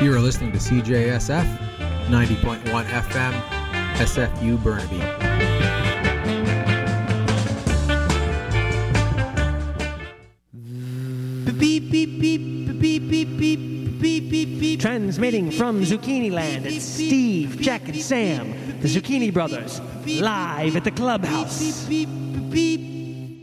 You are listening to CJSF 90.1 FM, SFU Burnaby. Beep, beep, beep, beep, beep, beep, beep, beep, beep. Transmitting from Zucchini Land, it's Steve, Jack, and Sam, the Zucchini Brothers, live at the clubhouse. Beep, beep, beep.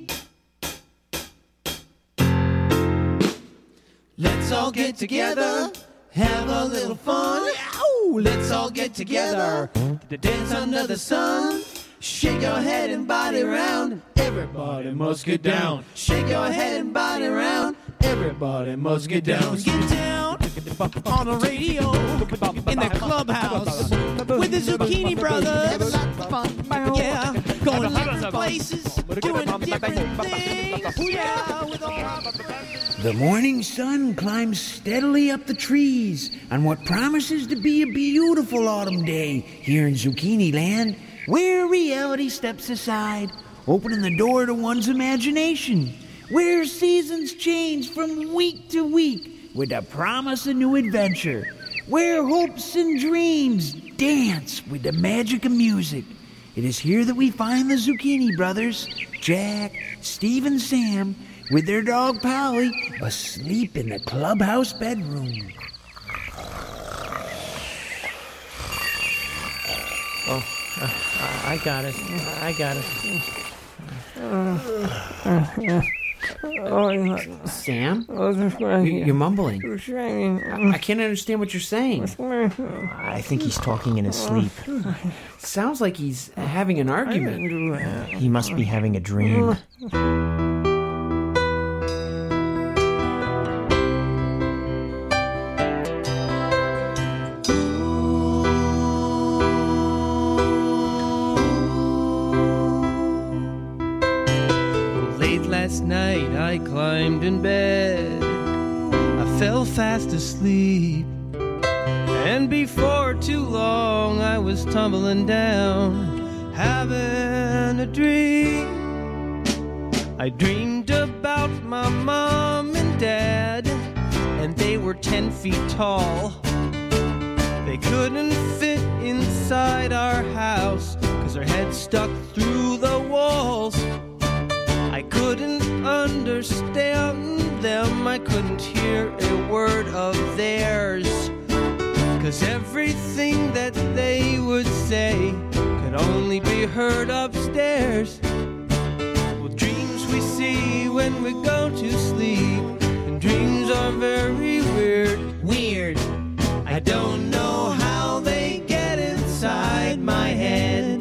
Let's all get together, have a little fun. Ow! Let's all get together to dance under the sun. Shake your head and body round. Everybody must get down. Shake your head and body round. Everybody must get down. Get down on the radio in the clubhouse with the Zucchini Brothers. Yeah, going different places, doing different things. Yeah, with all. The morning sun climbs steadily up the trees on what promises to be a beautiful autumn day here in Zucchini Land, where reality steps aside, opening the door to one's imagination, where seasons change from week to week with the promise of new adventure, where hopes and dreams dance with the magic of music. It is here that we find the Zucchini Brothers, Jack, Steve, and Sam, with their dog Polly, asleep in the clubhouse bedroom. Oh, I got it. Sam? You're mumbling. I can't understand what you're saying. I think he's talking in his sleep. Sounds like he's having an argument. He must be having a dream. Last night I climbed in bed, I fell fast asleep, and before too long I was tumbling down, having a dream. I dreamed about my mom and dad, and they were 10 feet tall. They couldn't fit inside our house, 'cause their heads stuck through the walls. I couldn't understand them, I couldn't hear a word of theirs, 'cause everything that they would say could only be heard upstairs. Well, dreams we see when we go to sleep, and dreams are very weird. I don't know how they get inside my head.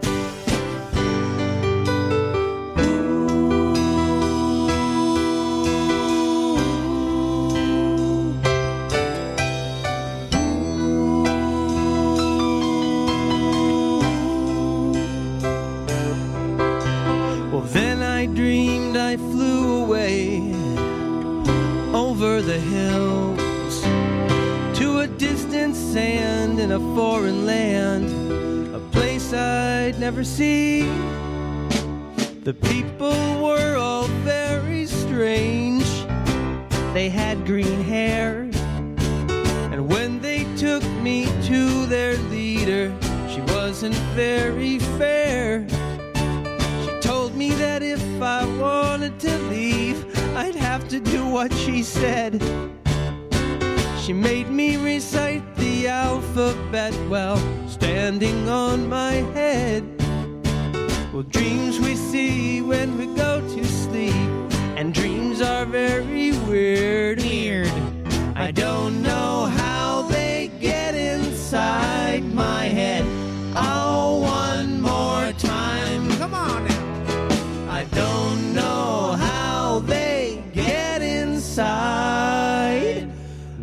Then I dreamed I flew away over the hills to a distant sand in a foreign land, a place I'd never see. The people were all very strange. They had green hair, and when they took me to their leader, she wasn't very fair. Told me that if I wanted to leave, I'd have to do what she said. She made me recite the alphabet while standing on my head. Well, dreams we see when we go to sleep, and dreams are very weird. I don't know how they get inside my head. Oh, one more time. Come on now. I don't know how they get inside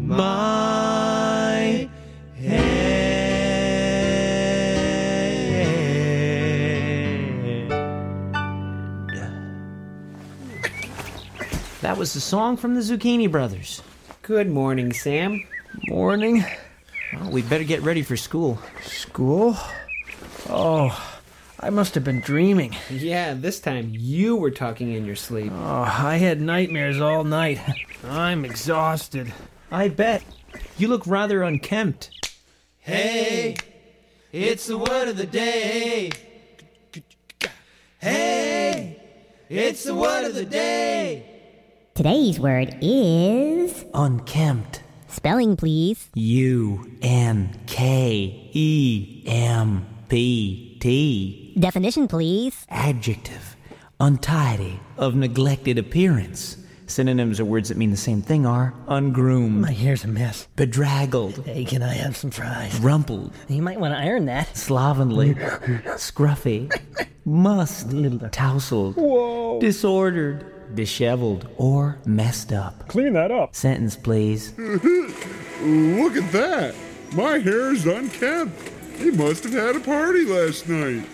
my head. That was the song from the Zucchini Brothers. Good morning, Sam. Morning. Well, we'd better get ready for school. School? Oh, I must have been dreaming. Yeah, this time you were talking in your sleep. Oh, I had nightmares all night. I'm exhausted. I bet. You look rather unkempt. Hey, it's the word of the day. Hey, it's the word of the day. Today's word is... Unkempt. Spelling, please. U-N-K-E-M-P-T. Definition, please. Adjective. Untidy. Of neglected appearance. Synonyms or words that mean the same thing are ungroomed, My hair's a mess. bedraggled, Hey, can I have some fries? rumpled, You might want to iron that. slovenly, scruffy, mussed, tousled, disordered, disheveled, or messed up. Clean that up. Sentence, please. Look at that. My hair's unkempt. He must have had a party last night.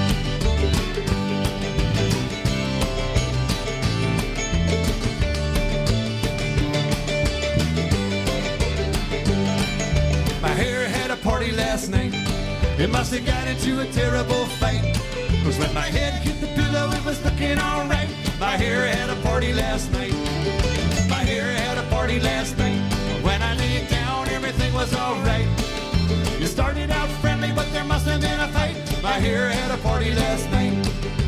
My hair had a party last night. It must have got into a terrible fight. 'Cause when my head hit the pillow, it was looking alright. My hair had a party last night. My hair had a party last night. When I laid down, everything was alright. You started out friendly, but there must have been a fight. My hair had a party last night.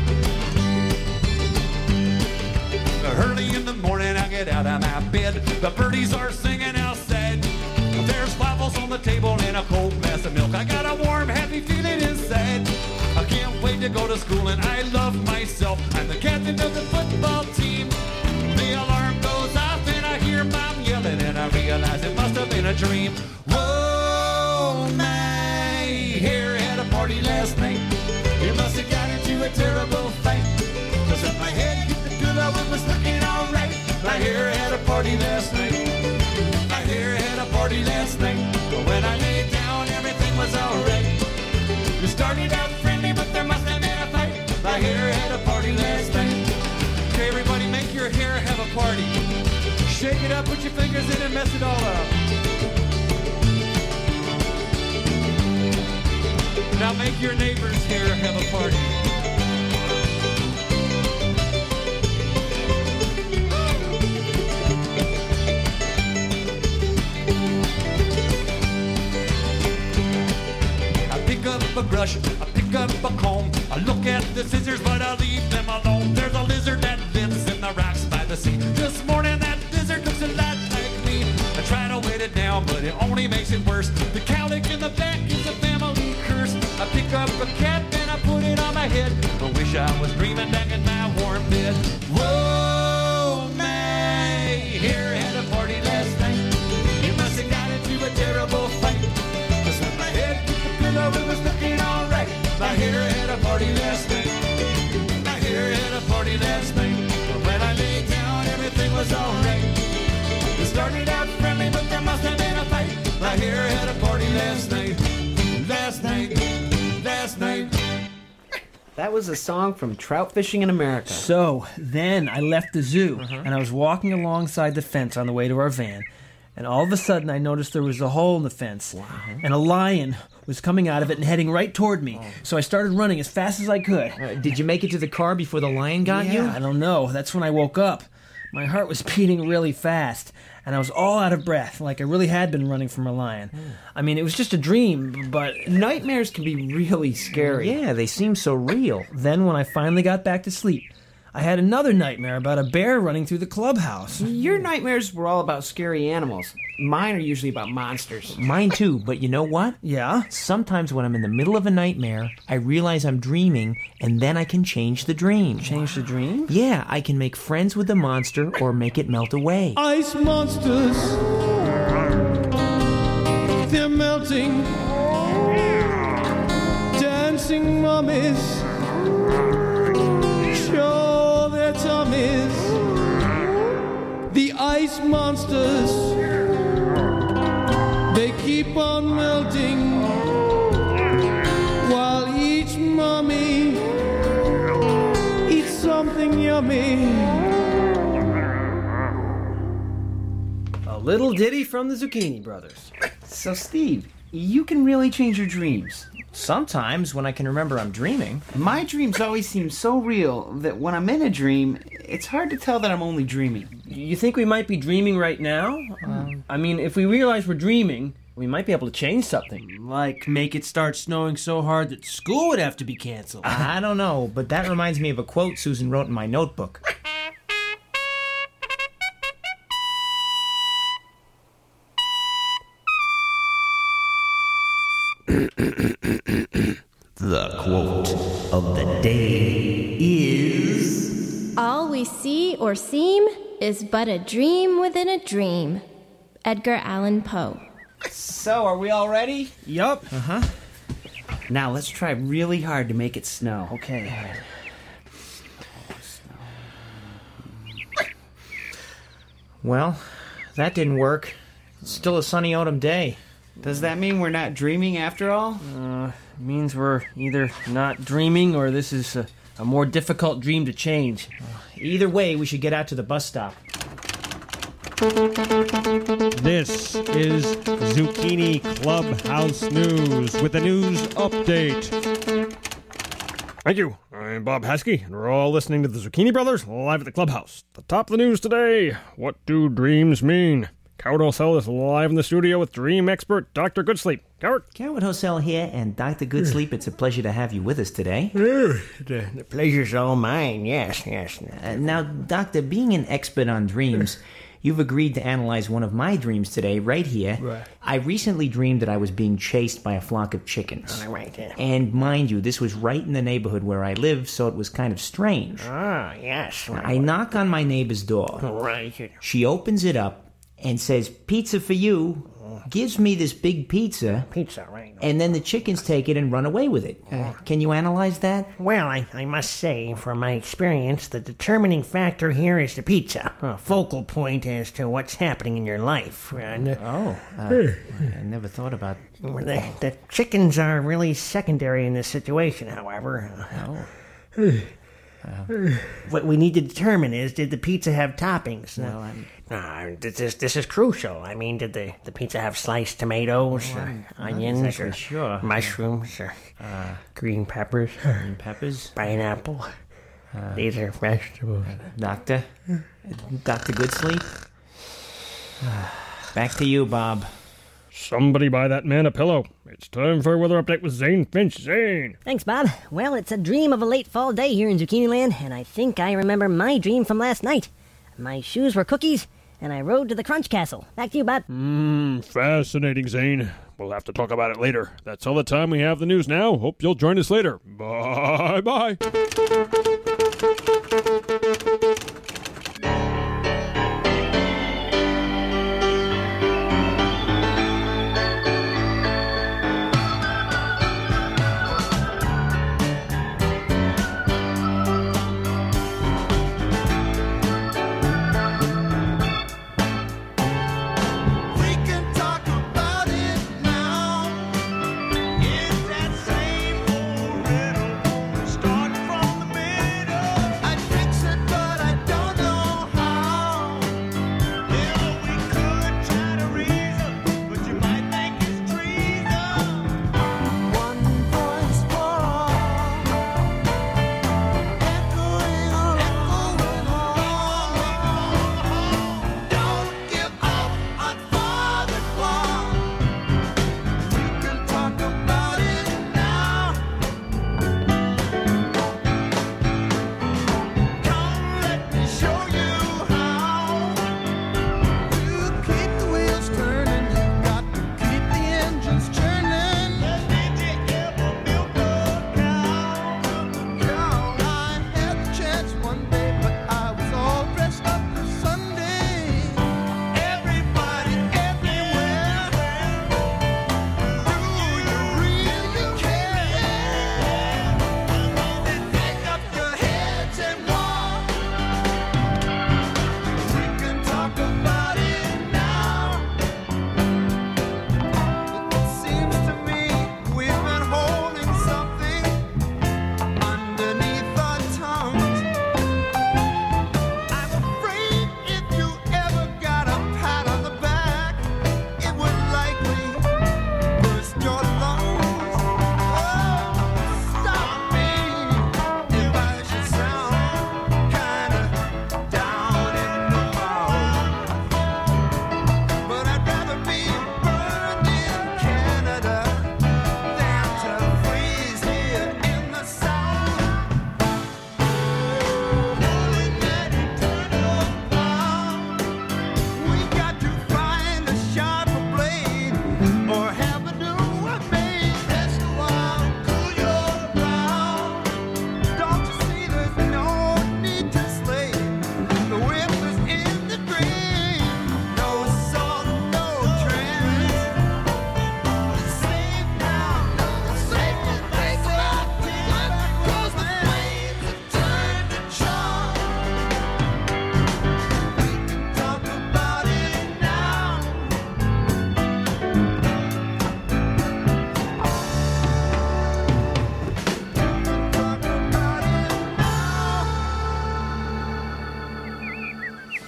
Early in the morning, I get out of my bed. The birdies are singing outside. There's waffles on the table and a cold glass of milk. I got a warm, happy feeling inside. I can't wait to go to school and I love myself. I'm the captain of the football team. The alarm goes off and I hear Mom yelling and I realize it must have been a dream. Whoa, my hair had a party last night. It must have got into a terrible fight. 'Cause when my head hit the pillow, it was looking alright. My hair had a party last night. My hair had a party last night. But when I laid down, everything was alright. You started out friendly, but there must have been a fight. My hair had a party last night. Okay, everybody, make your hair have a party. Shake it up, put your fingers in and mess it all up. Now make your neighbor's hair have a party. A brush, I pick up a comb. I look at the scissors, but I leave them alone. There's a lizard that lives in the rocks by the sea. This morning that lizard looks a lot like me. I try to wait it down, but it only makes it worse. The cowlick in the back is a family curse. I pick up a cat and I put it on my head. I wish I was dreaming back in my warm bed. Whoa, my hair had a party last night. It must have got into a terrible fight. 'Cause when my head hit the pillow, it was looking alright. My hair had a party last night. My hair had a party last night. But when I laid down, everything was alright. It started out friendly, but there must have been a fight. My hair had a party last night. Last night. Last night. That was a song from Trout Fishing in America. So, then I left the zoo, and I was walking alongside the fence on the way to our van, and all of a sudden I noticed there was a hole in the fence, and a lion was coming out of it and heading right toward me. So I started running as fast as I could. Did you make it to the car before the lion got you? I don't know. That's when I woke up. My heart was beating really fast, and I was all out of breath, like I really had been running from a lion. I mean, it was just a dream, but... Nightmares can be really scary. Yeah, they seem so real. Then when I finally got back to sleep, I had another nightmare about a bear running through the clubhouse. Your nightmares were all about scary animals. Mine are usually about monsters. Mine too, but you know what? Yeah? Sometimes when I'm in the middle of a nightmare, I realize I'm dreaming, and then I can change the dream. Change the dream? Yeah, I can make friends with the monster or make it melt away. Ice monsters, they're melting. Dancing mummies, show their tummies. The ice monsters, they keep on melting, while each mummy eats something yummy. A little ditty from the Zucchini Brothers. So, Steve, you can really change your dreams. Sometimes, when I can remember I'm dreaming. My dreams always seem so real that when I'm in a dream, it's hard to tell that I'm only dreaming. You think we might be dreaming right now? I mean, if we realize we're dreaming, we might be able to change something. Like make it start snowing so hard that school would have to be canceled. I don't know, but that reminds me of a quote Susan wrote in my notebook. The quote of the day is... All we see or seem is but a dream within a dream. Edgar Allan Poe. So, are we all ready? Yup. Uh-huh. Now, let's try really hard to make it snow. Okay. Well, that didn't work. It's still a sunny autumn day. Does that mean we're not dreaming after all? Means we're either not dreaming or this is a more difficult dream to change. Either way, we should get out to the bus stop. This is Zucchini Clubhouse News with a news update. Thank you. I'm Bob Haskey, and we're all listening to the Zucchini Brothers live at the Clubhouse. The top of the news today, what do dreams mean? Coward Hosell is live in the studio with dream expert Dr. Goodsleep. Coward? Coward Hosell here, and Dr. Goodsleep, it's a pleasure to have you with us today. The pleasure's all mine, yes. Now, Doctor, being an expert on dreams, you've agreed to analyze one of my dreams today, right here. Right. I recently dreamed that I was being chased by a flock of chickens. Right there. And mind you, this was right in the neighborhood where I live, so it was kind of strange. Ah, yes. I knock on my neighbor's door. Right. She opens it up and says, "Pizza for you," gives me this big pizza. Pizza, right. And then the chickens take it and run away with it. Can you analyze that? Well, I must say, from my experience, the determining factor here is the pizza, a focal point as to what's happening in your life. I never thought about... The chickens are really secondary in this situation, however. What we need to determine is, did the pizza have toppings? This is crucial. I mean, did the pizza have sliced tomatoes, onions, exactly sure. mushrooms, green peppers, pineapple? These are vegetables. Doctor Goodsleep? Back to you, Bob. Somebody buy that man a pillow. It's time for a weather update with Zane Finch. Zane! Thanks, Bob. Well, it's a dream of a late fall day here in Zucchini Land, and I think I remember my dream from last night. My shoes were cookies, and I rode to the Crunch Castle. Back to you, Bob. Fascinating, Zane. We'll have to talk about it later. That's all the time we have the news now. Hope you'll join us later. Bye-bye. Starting from the middle, I'd fix it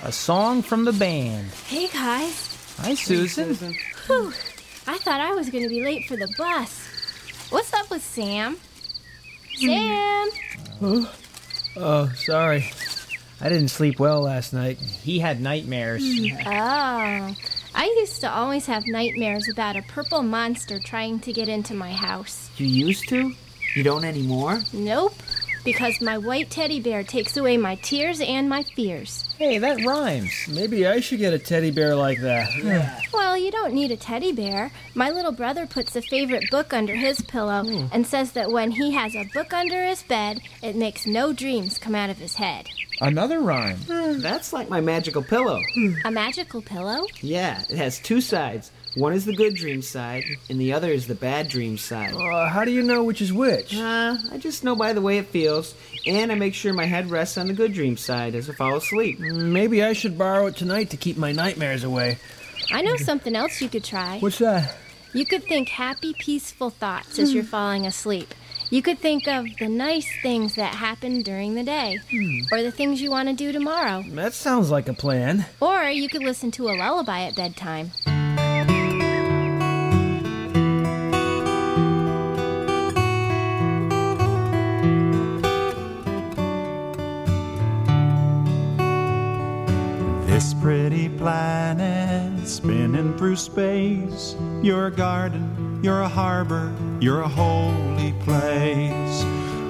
a song from the band. Hey, guys. Hi, Susan. Whew. I thought I was going to be late for the bus. What's up with Sam? Sam! Oh, sorry. I didn't sleep well last night. He had nightmares. Oh. I used to always have nightmares about a purple monster trying to get into my house. You used to? You don't anymore? Nope. Because my white teddy bear takes away my tears and my fears. Hey, that rhymes. Maybe I should get a teddy bear like that. Well, you don't need a teddy bear. My little brother puts a favorite book under his pillow and says that when he has a book under his bed, it makes no dreams come out of his head. Another rhyme. That's like my magical pillow. A magical pillow? Yeah, it has two sides. One is the good dream side, and the other is the bad dream side. How do you know which is which? I just know by the way it feels, and I make sure my head rests on the good dream side as I fall asleep. Maybe I should borrow it tonight to keep my nightmares away. I know something else you could try. What's that? You could think happy, peaceful thoughts as you're falling asleep. You could think of the nice things that happened during the day, or the things you want to do tomorrow. That sounds like a plan. Or you could listen to a lullaby at bedtime. This pretty planet spinning through space, your garden, your harbor, your holy place.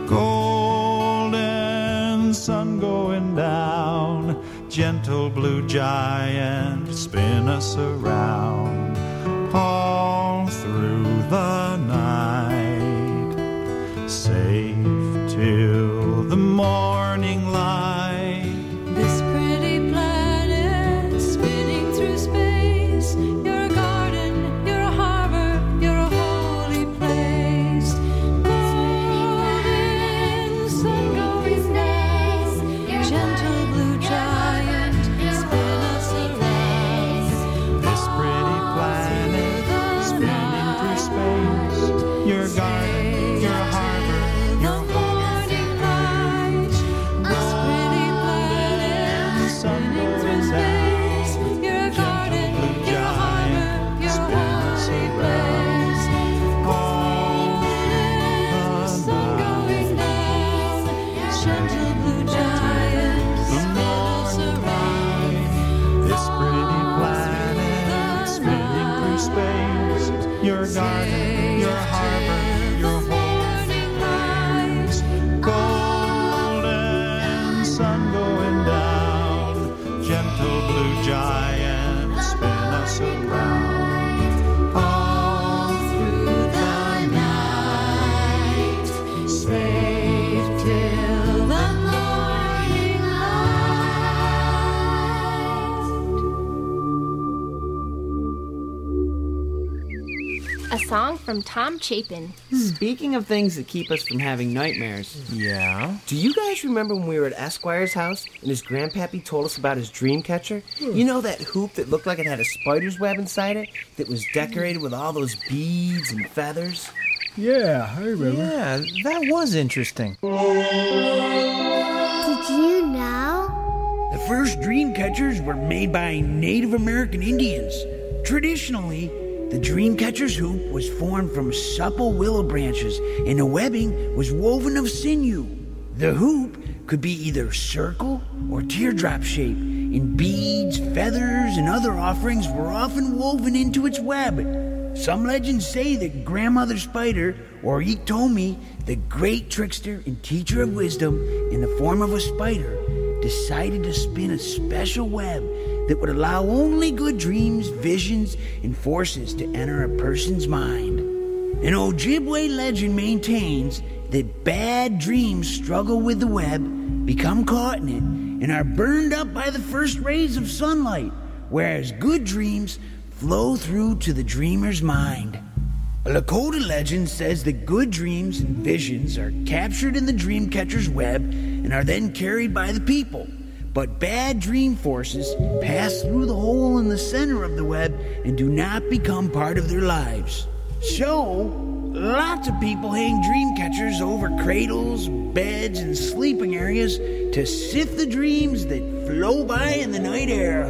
Golden sun going down, gentle blue giant, spin us around all through the night, safe till the morning light. This pretty planet spinning through space, your garden, your harbor, your holy place. Golden sun going down, gentle blue giant, spin us around. This pretty planet spinning through space, your garden, your harbor, your holy place. Golden sun going down, gentle blue giant, spin us around all the night. Gentle blue giant, spin us around. This pretty planet spinning through space, your garden, your harbor, your holy place. Golden sun going down, gentle blue giant, spin us around all through the night, safe till the morning A song from Tom Chapin. Speaking of things that keep us from having nightmares. Yeah? Do you guys remember when we were at Esquire's house and his grandpappy told us about his dream catcher? You know that hoop that looked like it had a spider's web inside it that was decorated with all those beads and feathers? Yeah, I remember. Yeah, that was interesting. Did you know? The first dream catchers were made by Native American Indians. Traditionally, the dream catcher's hoop was formed from supple willow branches, and the webbing was woven of sinew. The hoop could be either circle or teardrop shape, and beads, feathers, and other offerings were often woven into its web. Some legends say that Grandmother Spider, or Iktomi, the great trickster and teacher of wisdom in the form of a spider, decided to spin a special web that would allow only good dreams, visions, and forces to enter a person's mind. An Ojibwe legend maintains that bad dreams struggle with the web, become caught in it, and are burned up by the first rays of sunlight, whereas good dreams flow through to the dreamer's mind. A Lakota legend says that good dreams and visions are captured in the dream catcher's web and are then carried by the people. But bad dream forces pass through the hole in the center of the web and do not become part of their lives. So, Lots of people hang dream catchers over cradles, beds, and sleeping areas to sift the dreams that flow by in the night air.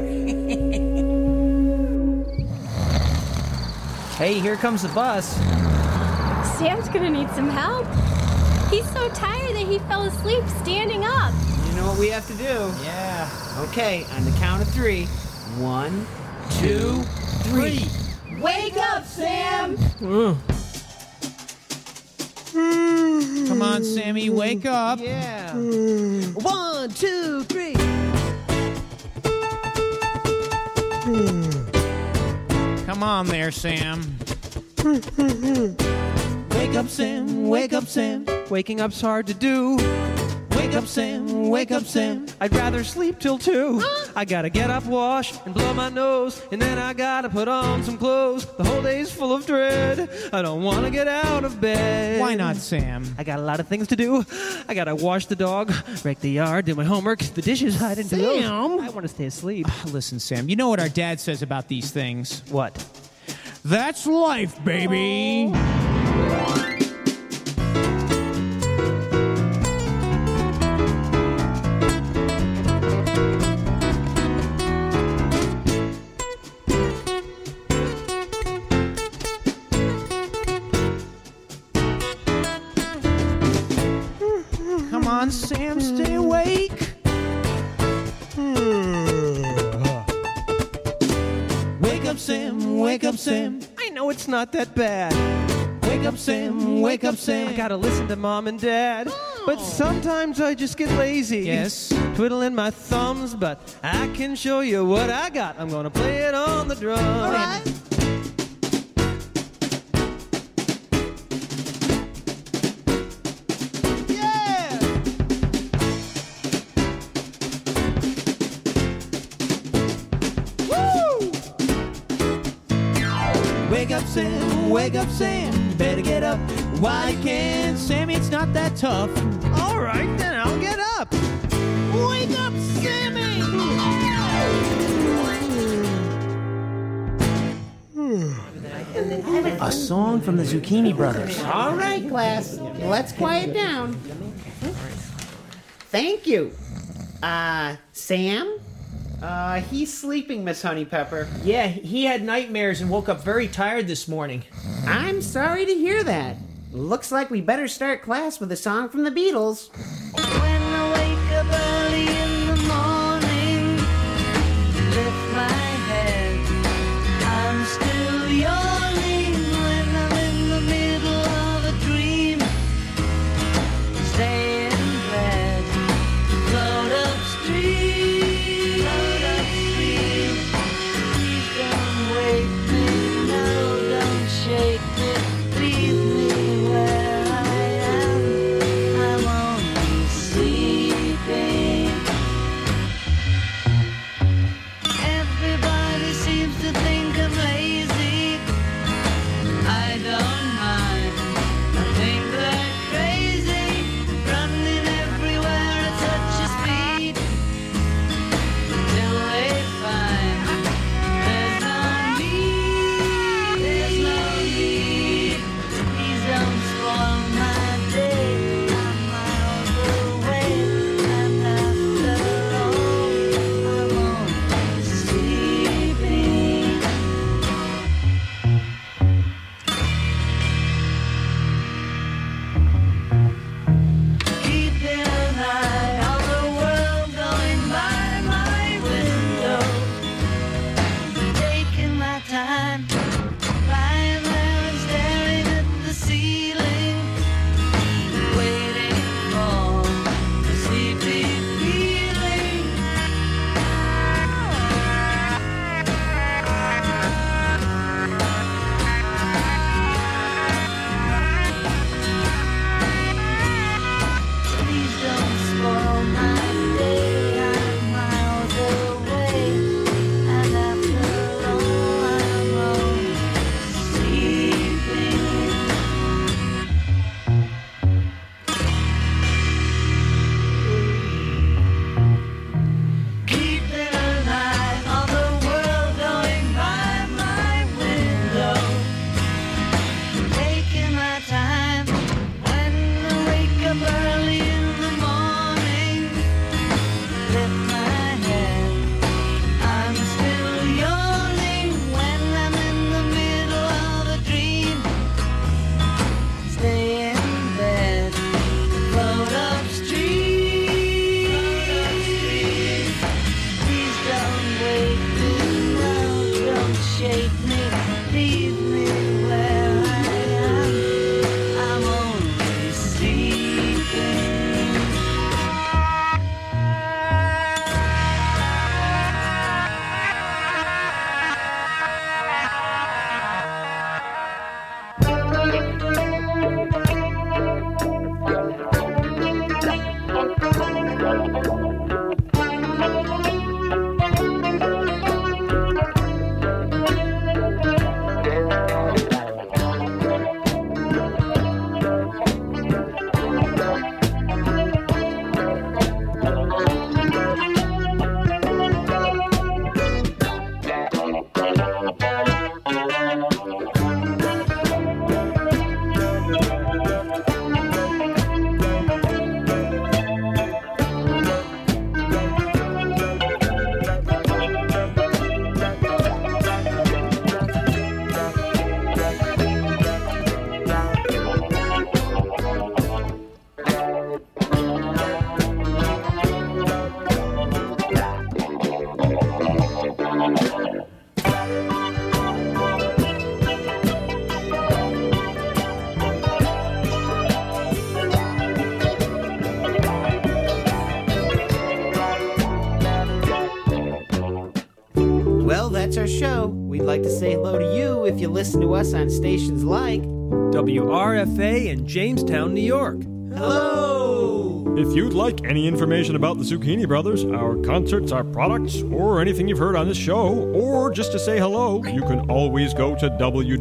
Hey, here comes the bus. Sam's gonna need some help. He's so tired that he fell asleep standing up. You know what we have to do? Yeah. Okay, on the count of 3. 1, 2, 3. Wake up, Sam! Come on, Sammy, wake up. Yeah. 1, 2, 3. Come on there, Sam. Wake up, Sam, wake up, Sam. Waking up's hard to do. Wake up, Sam, wake up, Sam. I'd rather sleep till 2. I gotta get up, wash, and blow my nose, and then I gotta put on some clothes. The whole day's full of dread. I don't wanna get out of bed. Why not, Sam? I got a lot of things to do. I gotta wash the dog, rake the yard, do my homework, the dishes. I didn't do those. I want to stay asleep. Listen, Sam, you know what our dad says about these things. What? That's life, baby. Come on, Sam, stay awake. Wake up, Sam, wake up, Sam. I know it's not that bad. Wake up, Sam, wake up, Sam. I gotta listen to Mom and Dad. But sometimes I just get lazy. Yes. Twiddling my thumbs, but I can show you what I got. I'm gonna play it on the drum. All right. Wake up, Sam, wake up, Sam. Better get up. Why can't Sammy, it's not that tough. All right, then I'll get up. Wake up, Sammy! A song from the Zucchini Brothers. All right, class. Let's quiet down. Thank you. Sam? He's sleeping, Miss Honeypepper. Yeah, he had nightmares and woke up very tired this morning. I'm sorry to hear that. Looks like we better start class with a song from the Beatles. When I wake up early in the morning, lift my head, I'm still yawning when I'm in the middle of a dream. Stay in bed, float upstream, please don't wake me, no, don't shake me, leave me where I am. I'm only that's our show. We'd like to say hello to you if you listen to us on stations like WRFA in Jamestown, New York. Hello! If you'd like any information about the Zucchini Brothers, our concerts, our products, or anything you've heard on this show, or just to say hello, you can always go to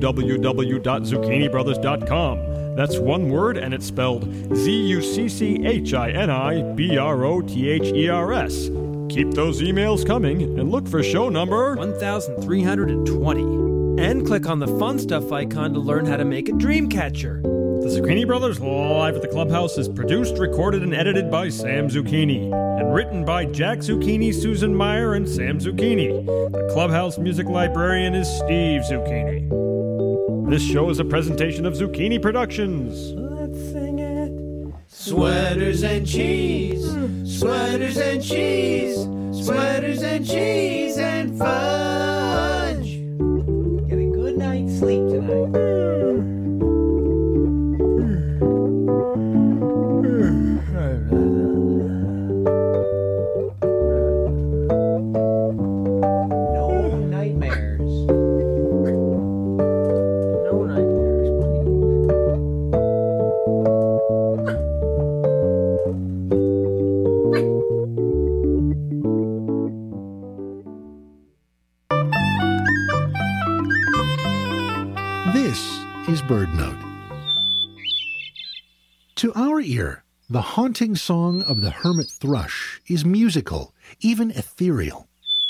www.zucchinibrothers.com. That's one word, and it's spelled ZUCCHINIBROTHERS. Keep those emails coming, and look for show number 1320. And click on the fun stuff icon to learn how to make a dream catcher. The Zucchini Brothers Live at the Clubhouse is produced, recorded, and edited by Sam Zucchini, and written by Jack Zucchini, Susan Meyer, and Sam Zucchini. The Clubhouse music librarian is Steve Zucchini. This show is a presentation of Zucchini Productions. Let's sing it. Sweaters and cheese, sweaters and cheese, sweaters and cheese and fudge. Get a good night's sleep tonight. Bird Note. To our ear, the haunting song of the hermit thrush is musical, even ethereal.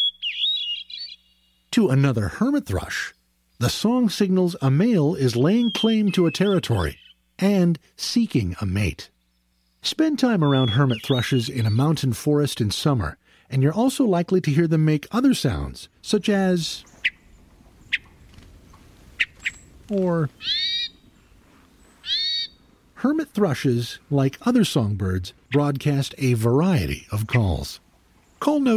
To another hermit thrush, the song signals a male is laying claim to a territory and seeking a mate. Spend time around hermit thrushes in a mountain forest in summer, and you're also likely to hear them make other sounds, such as or hermit thrushes, like other songbirds, broadcast a variety of calls. Call notes